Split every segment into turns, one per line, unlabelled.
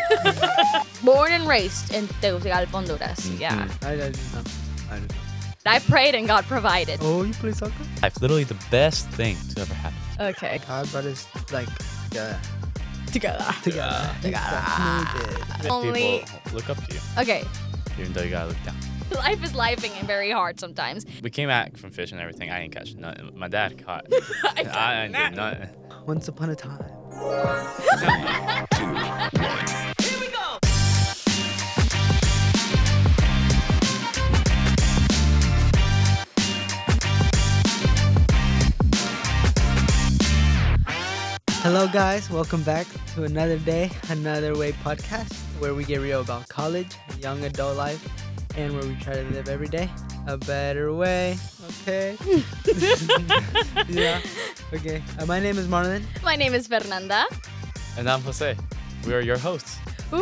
Born and raised in Tegucigalpa, Honduras. Yeah.
I just know.
I prayed and God provided.
Oh, you play soccer?
Life, literally the best thing to ever happen.
Okay.
God brought us like
Together.
together. Definitely did.
Only.
People look up to you,
Okay.
even though you gotta look down.
Life is lifing and very hard sometimes.
We came back from fishing and everything. I didn't catch nothing. My dad caught.
I
I did nothing.
Once upon a time. Hello guys, welcome back to another day, another way podcast where we get real about college, young adult life, and where we try to live every day a better way. Okay. Yeah. Okay. My name is Marlon.
My name is Fernanda.
And I'm Jose. We are your hosts.
Woo!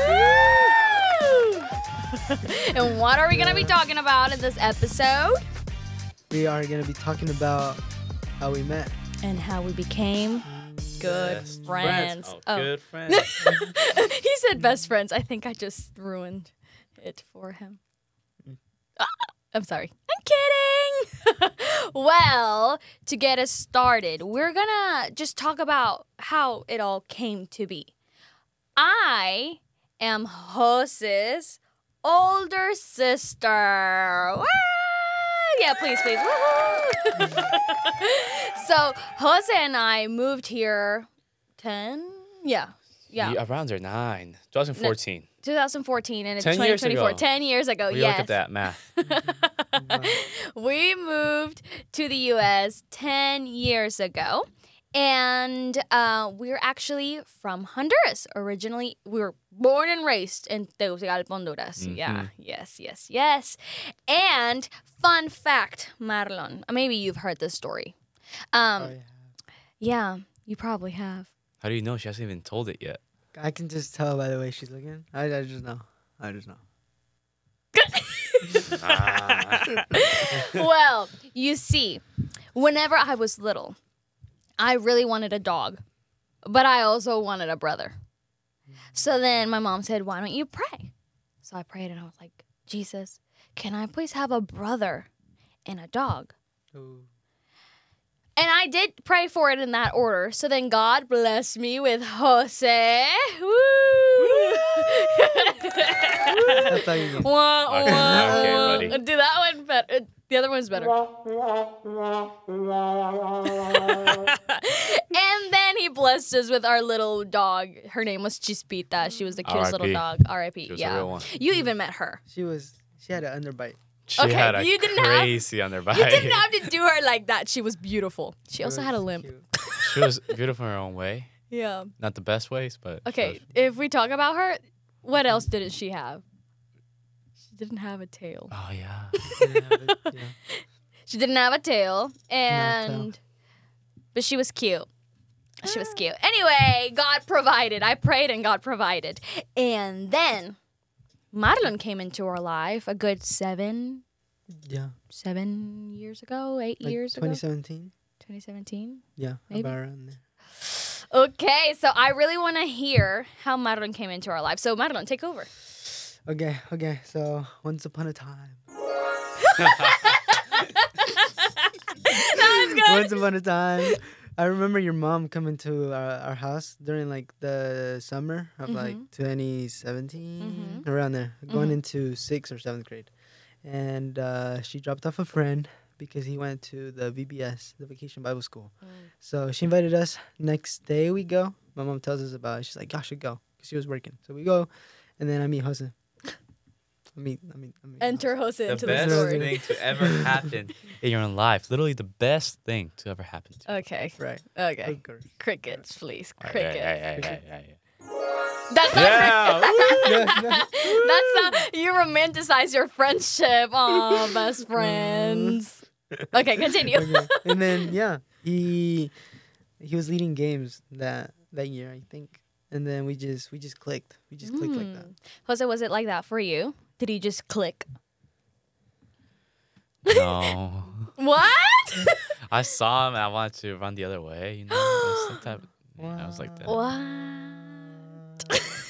And what are we going to be talking about in this episode?
We are going to be talking about how we met.
And how we became good
Best
friends.
Oh, good friends.
He said best friends. I think I just ruined it for him. I'm sorry. I'm kidding. Well, to get us started, we're going to just talk about how it all came to be. I am Jose's older sister. Woo! Yeah, please. Woo-hoo! So, Jose and I moved here 10? Yeah.
Around there, 9. 2014.
2014 and it's
10 years
2024.
ago.
10 years ago,
We
yes.
look at that math.
We moved to the U.S. 10 years ago. And we're actually from Honduras. Originally, we were born and raised in Tegucigalpa, Honduras.
Mm-hmm.
Yeah, yes. And fun fact, Marlon, maybe you've heard this story. Yeah, you probably have.
How do you know? She hasn't even told it yet.
I can just tell by the way she's looking. I just know.
Well, you see, whenever I was little, I really wanted a dog, but I also wanted a brother. So then my mom said, why don't you pray? So I prayed and I was like, Jesus, can I please have a brother and a dog?
Ooh.
And I did pray for it in that order. So then God blessed me with Jose. Woo!
That's all you need.
Wah,
Okay,
wah,
okay,
wah.
buddy.
Do that one better. The other one's better. And then he blessed us with our little dog. Her name was Chispita. She was the cutest little
R.I.P.
dog. R.I.P.
She was a
Yeah.
real one.
You even met her.
She had an underbite.
She
Okay,
had a
you didn't have-
crazy underbite.
You didn't have to do her like that. She was beautiful. She also
It
had a
was
limp.
cute.
She was beautiful in her own way.
Yeah.
Not the best ways, but...
Okay, if we talk about her, what else didn't she have? She didn't have a tail.
Oh, yeah.
Yeah.
She didn't have a tail,
tail.
but she was cute. She was cute. Anyway, God provided. I prayed and God provided. And then Marlon came into our life a good 7 years ago, 8
Like
years ago.
2017.
2017.
Yeah,
Maybe.
about around there.
Okay, so I really want to hear how Marlon came into our life. So Marlon, take over.
Okay. So once upon a time.
That was good.
Once upon a time. I remember your mom coming to our house during like the summer of like 2017, around there, going into 6th or 7th grade. And she dropped off a friend because he went to the VBS, the Vacation Bible School. So she invited us. Next day we go. My mom tells us about it. She's like, y'all should go, because she was working. So we go, and then I meet Jose. I meet
Enter Jose
The
into the
best
story.
thing to ever happen in your life. Literally the best thing to ever happen to you.
Okay.
Right.
Okay.
Of course.
Crickets, please.
Right,
Crickets.
right.
That's not
Yeah.
That's not. You romanticize your friendship. Oh, best friends. Okay, continue.
Okay. And then he was leading games that year, I think. And then we just clicked. We just clicked like that.
Jose, was it like that for you? Did he just click?
No.
What?
I saw him and I wanted to run the other way, you know? I was like that.
What?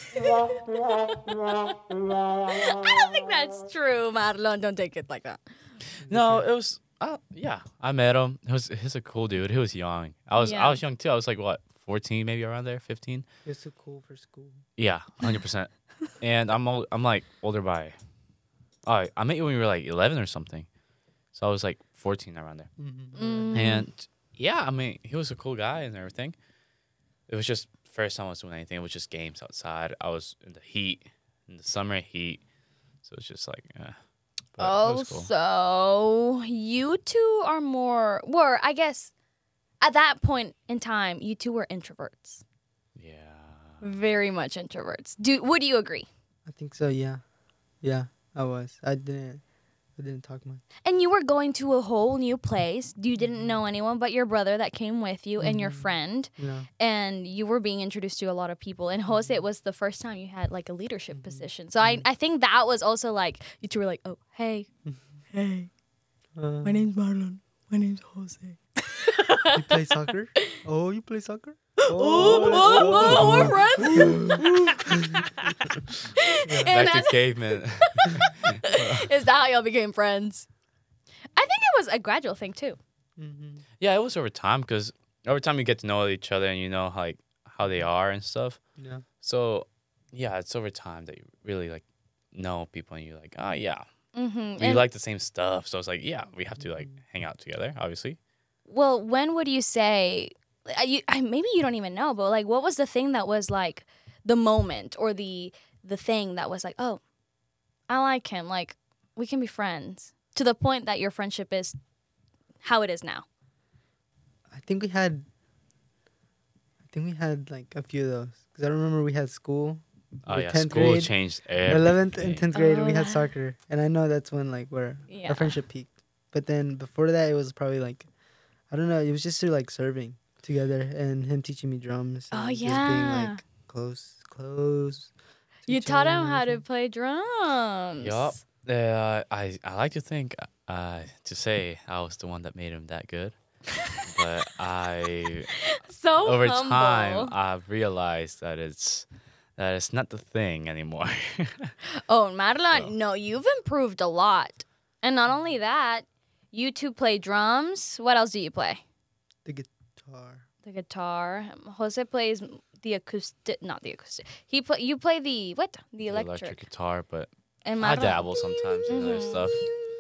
I don't think that's true, Marlon. Don't take it like that.
No, it was. Yeah, I met him. He's a cool dude. He was young. I was young too. I was like what, 14, maybe around there, 15.
You're so cool for school.
Yeah, 100%. And I'm like older by. Oh, I met you when you were like 11 or something. So I was like 14 around there. And yeah, I mean, he was a cool guy and everything. It was just first time I was doing anything. It was just games outside. I was in the heat, in the summer heat. So it's just like, but it was cool.
So you two are were, I guess, at that point in time, you two were introverts.
Yeah.
Very much introverts. Would you agree?
I think so. Yeah, I was. I didn't talk much.
And you were going to a whole new place. You didn't know anyone but your brother that came with you and your friend.
Yeah.
And you were being introduced to a lot of people. And Jose, it was the first time you had like a leadership position. So I think that was also like, you two were like, oh, hey. Hey. My name's Marlon. My name's Jose.
You play soccer? Oh, you play soccer?
We're friends.
Back to caveman.
Is that how y'all became friends? I think it was a gradual thing too.
Yeah, it was over time because over time you get to know each other and you know like how they are and stuff.
Yeah.
So yeah, it's over time that you really like know people and you're like, oh yeah, we like the same stuff. So it's like, yeah, we have to like hang out together, obviously.
Well, when would you say? Maybe you don't even know, but like, what was the thing that was like the moment or the thing that was like, oh, I like him. Like, we can be friends to the point that your friendship is how it is now.
I think we had like a few of those because I remember we had school.
Oh
the
yeah,
10th
school
grade,
changed everything.
11th and 10th grade, and we had
that.
soccer, and I know that's when like where
Yeah.
our friendship peaked. But then before that, it was probably like, I don't know, it was just through like serving together and him teaching me drums. And
Oh,
just being
yeah.
like close. to
You
each
taught
other
him
and
how to
everything.
play drums.
Yup. I like to think to say I was the one that made him that good, but
So
over
humble.
time I've realized that it's not the thing anymore.
Oh, Marlon,
So.
no, you've improved a lot. And not only that, you two play drums. What else do you play?
The guitar.
The guitar. Jose plays the acoustic, not the acoustic. You play the what? The
The
electric.
guitar, but
And
I
Marlon.
dabble sometimes in other stuff.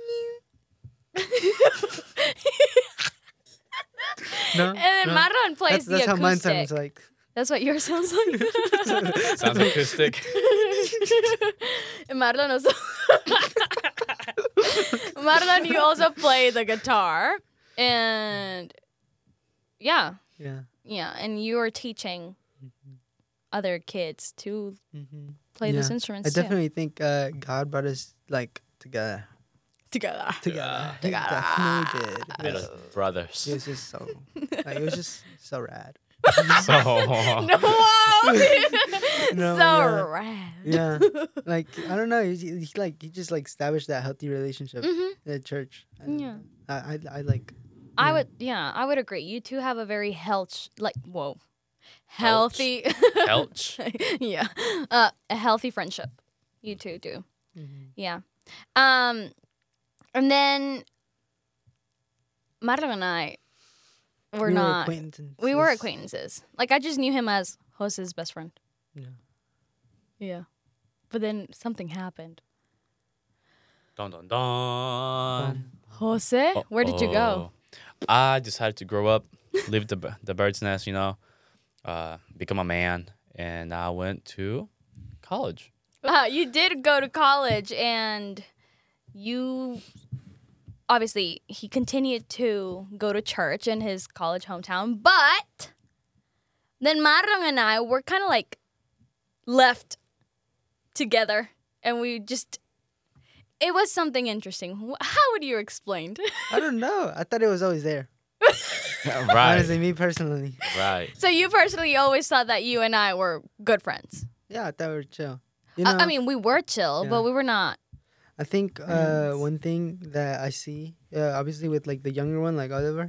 No.
And then
no.
Marlon plays
That's
the
how mine
acoustic.
sounds like.
That's what yours sounds like.
Sounds acoustic.
And Marlon also. Marlon, you also play the guitar, and yeah,
Yeah.
and you are teaching other kids to play
Yeah.
these instruments
I
too.
definitely think God brought us like together.
Together.
Together. He
Together.
definitely did.
Little brothers.
It was just so it was just so rad.
So
No,
No,
so
yeah.
rad.
Yeah. Like I don't know, he just like established that healthy relationship at church. And
Yeah.
I like
I would agree. You two have a very healthy,
Helch.
yeah, a healthy friendship. You two do. Yeah. And then Marlon and I were not.
acquaintances.
We were acquaintances. Like I just knew him as Jose's best friend.
Yeah.
Yeah. But then something happened.
Dun dun dun.
Jose, where did you go?
I decided to grow up, leave the bird's nest, become a man, and I went to college.
You did go to college, and you obviously he continued to go to church in his college hometown, but then Marlon and I were kind of like left together, and it was something interesting. How would you explain?
I don't know. I thought it was always there.
Right.
Honestly, me personally.
Right.
So you personally always thought that you and I were good friends.
Yeah, I thought we were chill.
I mean, we were chill,
Yeah.
but we were not.
I think one thing that I see, obviously with like the younger one, like Oliver,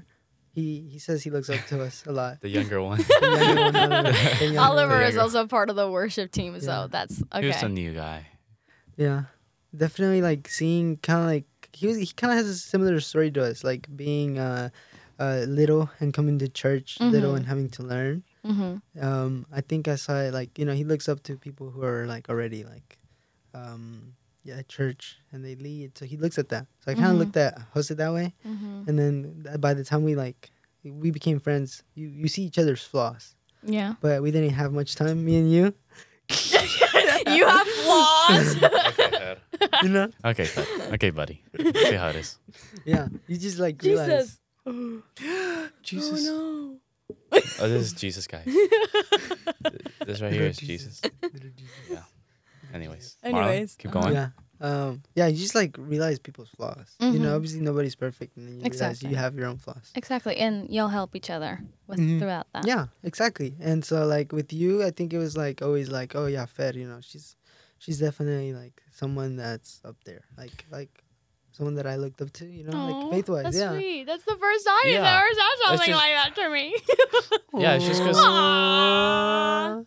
he says he looks up to us a lot.
The younger one.
The younger one, the younger
Oliver
one.
is also part of the worship team, so
Yeah.
that's
He was the
okay.
new guy.
Yeah, definitely like seeing kind of like he kind of has a similar story to us, like being little and coming to church little
Mhm.
and having to learn.
Mm-hmm.
I think I saw it like he looks up to people who are like already like at church and they lead, so he looks at that. So I kind of
Mhm.
looked at Jose that way,
Mm-hmm.
and then by the time we became friends, you see each other's flaws,
Yeah.
but we didn't have much time, me and you.
You have flaws.
Okay, Dad.
You know?
Okay, Dad. Okay, buddy. See how it is.
Yeah, you just like realize.
Jesus.
Oh
Oh, this is Jesus, guys. This right here is Jesus. Yeah. Anyways. Marlon,
Anyways,
keep
uh-huh.
going.
Yeah, you just like realize people's flaws. You
Mhm.
know, obviously nobody's perfect, and then you realize
Exactly.
you have your own flaws.
Exactly, and you'll help each other with
Mhm.
throughout that.
Yeah, exactly. And so like with you, I think it was like always like, oh yeah, Fer, you know, she's definitely like someone that's up there, like someone that I looked up to, you know, like faith wise.
That's
Yeah.
sweet. That's the first time you've
Yeah.
ever said something
just-
like that to me.
Yeah, it's just 'cause-
Aw.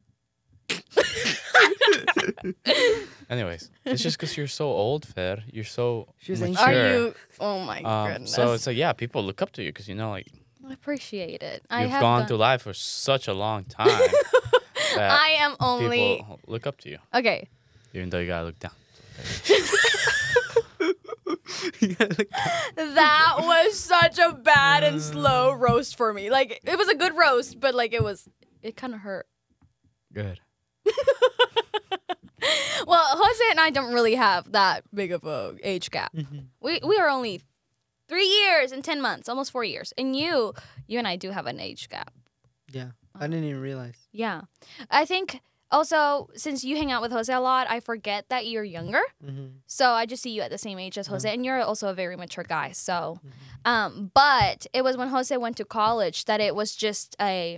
Anyways, it's just because you're so old, Fer. You're so
She's
mature.
ancient.
Are you? Oh my goodness.
So it's like, yeah, people look up to you because, you know, like,
I appreciate it.
you've gone through life for such a long time that
I am only
people look up to you,
okay.
even though you gotta look down.
That was such a bad and slow roast for me. Like it was a good roast, but like it kind of hurt.
Good.
Well, Jose and I don't really have that big of a age gap.
Mhm.
We are only 3 years and 10 months, almost 4 years. And you and I do have an age gap.
Yeah, I didn't even realize.
Yeah. I think also since you hang out with Jose a lot, I forget that you're younger.
Mm-hmm.
So I just see you at the same age as Jose, and you're also a very mature guy. So, but it was when Jose went to college that it was just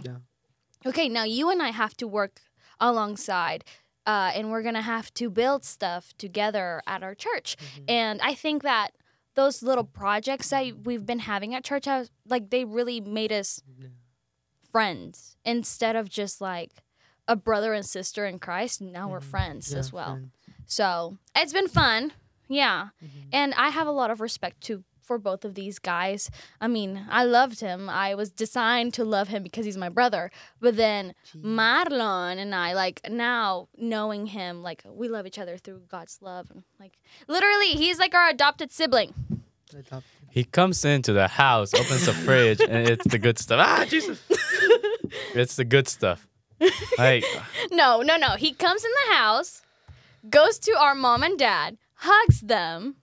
okay. Now you and I have to work alongside, and we're gonna have to build stuff together at our church. And I think that those little projects that we've been having at church, like they really made us friends instead of just like a brother and sister in Christ. Now we're friends as well. So it's been fun. Yeah. And I have a lot of respect for both of these guys. I mean, I loved him. I was designed to love him because he's my brother. But then Marlon and I, like now knowing him, like we love each other through God's love. And like literally, he's like our adopted sibling.
He comes into the house, opens the fridge, and it's the good stuff. Ah, Jesus! It's the good stuff. Like,
No. He comes in the house, goes to our mom and dad, hugs them,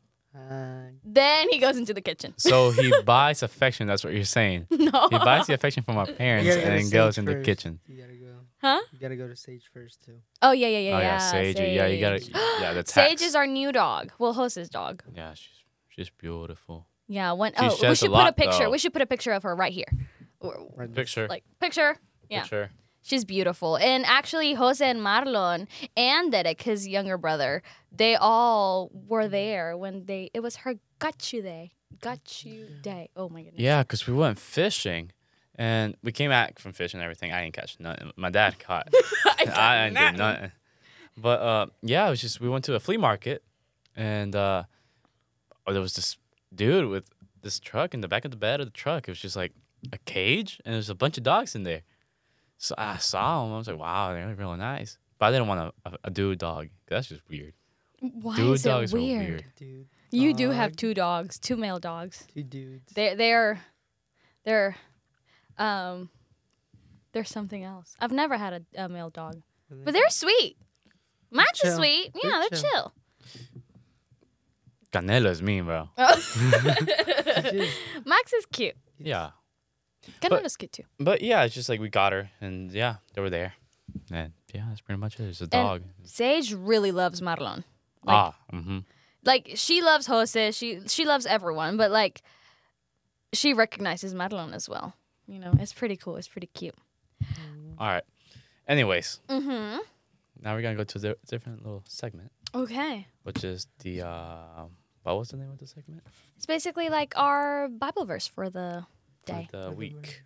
then he goes into the kitchen.
so he buys affection. That's what you're saying.
No.
He buys the affection from our parents
You gotta
and
go to
then goes
Sage
in the
first.
kitchen.
You gotta go.
Huh?
You gotta go to Sage first too.
Oh, yeah.
Oh yeah, Sage. Yeah, you gotta. Yeah, the
Sage
tax.
is our new dog. Well, Jose's dog.
Yeah, she's beautiful.
Yeah. We
sheds
should
a
put a
lot,
picture.
though.
We should put a picture of her right here.
Right.
Picture.
Like picture. Yeah.
Picture.
She's beautiful. And actually, Jose and Marlon and Derek, his younger brother, they all were there when it was her got you day. Got you day. Oh my goodness.
Yeah, because we went fishing, and we came back from fishing and everything. I didn't catch nothing. My dad caught. I didn't do nothing. But yeah, it was just we went to a flea market, and there was this dude with this truck in the back of the bed of the truck. It was just like a cage, and there's a bunch of dogs in there. So I saw him. I was like, wow, they're really nice. But I didn't want a dude dog. That's just weird.
Why
Dude
is it
dogs
weird?
are weird.
Dude.
You do have
dog,
2 dogs, 2 male dogs.
2 dudes.
They're something else. I've never had a male dog, but they're sweet. Max is
chill.
sweet. Yeah, they're chill.
Canelo is mean, bro.
Max is cute.
Yeah.
Canelo's cute too.
But yeah, it's just like we got her, and yeah, they were there. And yeah, that's pretty much it. It's a dog.
Sage really loves Marlon. Like she loves Jose. She loves everyone, but like she recognizes Marlon as well. You know, it's pretty cool. It's pretty cute.
All right. Anyways,
Mm-hmm.
now we're gonna go to the different little segment,
Okay.
which is the what was the name of the segment?
It's basically like our Bible verse for the Day.
for the week.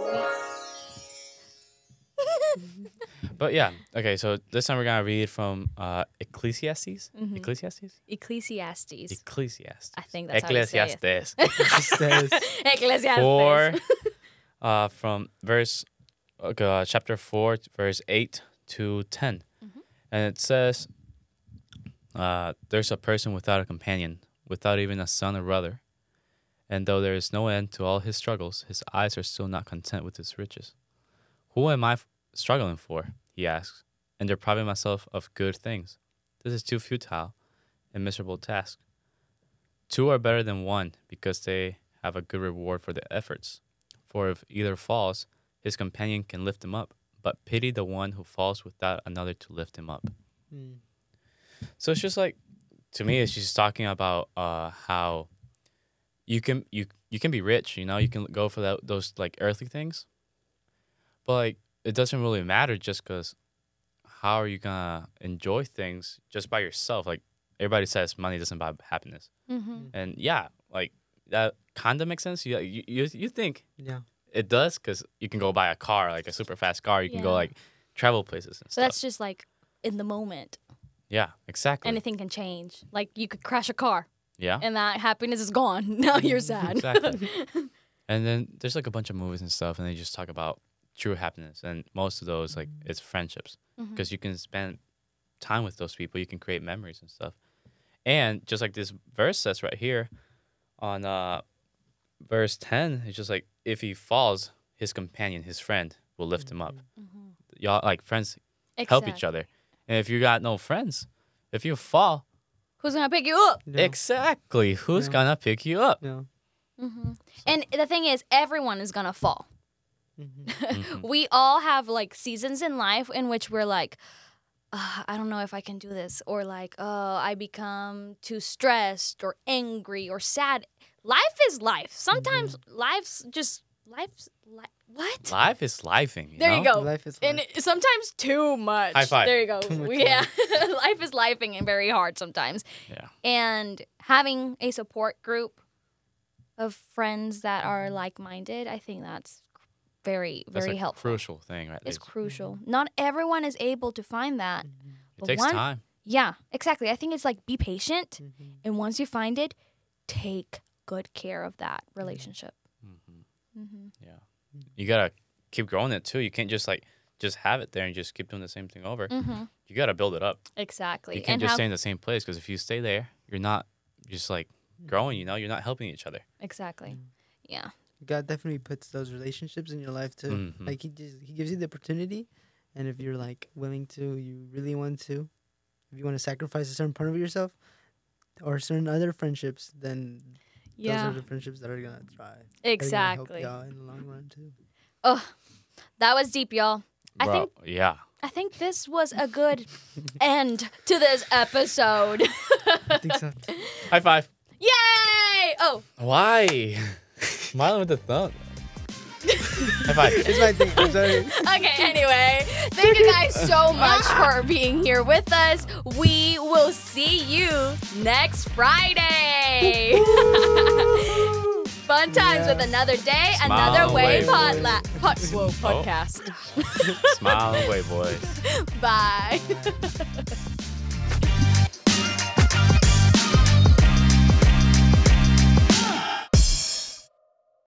But yeah, okay. So this time we're gonna read from Ecclesiastes.
Mhm.
Ecclesiastes.
Ecclesiastes.
Ecclesiastes.
I think that's how you say it.
Ecclesiastes.
Ecclesiastes.
4, from verse, chapter 4, verse 8 to 10. And it says, there's a person without a companion, without even a son or brother. And though there is no end to all his struggles, his eyes are still not content with his riches. Who am I struggling for? He asks, and depriving myself of good things. This is too futile and miserable task. 2 are better than 1 because they have a good reward for their efforts. For if either falls, his companion can lift him up. But pity the one who falls without another to lift him up. So it's just like, to me, it's just talking about how you can be rich, you know, you can go for those like earthly things, but like it doesn't really matter just because how are you gonna enjoy things just by yourself? Like everybody says, money doesn't buy happiness, and yeah, like that kind of makes sense. You think it does because you can go buy a car, like a super fast car. You can go like travel places and
So
stuff.
that's just like in the moment.
Yeah, exactly.
Anything can change. Like you could crash a car
Yeah.
and that happiness is gone. Now you're sad.
Exactly. And then there's like a bunch of movies and stuff, and they just talk about true happiness. And most of those, like, it's friendships. Because you can spend time with those people. You can create memories and stuff. And just like this verse says right here on verse 10, it's just like, if he falls, his companion, his friend, will lift him up. Y'all, like, friends help each other. And if you got no friends, if you fall,
who's gonna pick you up?
exactly, who's gonna pick you up?
And the thing is, everyone is gonna fall. We all have like seasons in life in which we're like, I don't know if I can do this, or like, oh, I become too stressed or angry or sad. Life is life. Sometimes life's what?
Life is lifing.
There you go.
Life is
And sometimes too much.
High five.
There you go.
Too much
Yeah. Life is lifing and very hard sometimes.
Yeah.
And having a support group of friends that are like-minded, I think that's very,
That's
very
a
helpful.
crucial thing, right?
It's crucial. Not everyone is able to find that.
It
But
takes time.
Yeah, exactly. I think it's like be patient, and once you find it, take good care of that relationship.
Yeah. You gotta keep growing it too. You can't just have it there and just keep doing the same thing over. You gotta build it up.
Exactly.
You can't just stay in the same place, because if you stay there, you're not just like growing. You know, you're not helping each other.
Exactly. Yeah.
God definitely puts those relationships in your life too. Like he gives you the opportunity, and if you're like willing to, you really want to, if you want to sacrifice a certain part of yourself or certain other friendships, then those are the friendships that are gonna thrive.
Exactly.
They're gonna help you out in the long run too.
Oh, that was deep, y'all.
Yeah.
I think this was a good end to this episode.
I think so.
High five.
Yay! Oh,
Why? Smiling with the thumb. High five.
It's my thing. I'm sorry.
okay, anyway. Thank you guys so much for being here with us. We will see you next Friday. Fun times with another day,
Smile
another way
away,
podcast.
Smile away, boys.
Bye.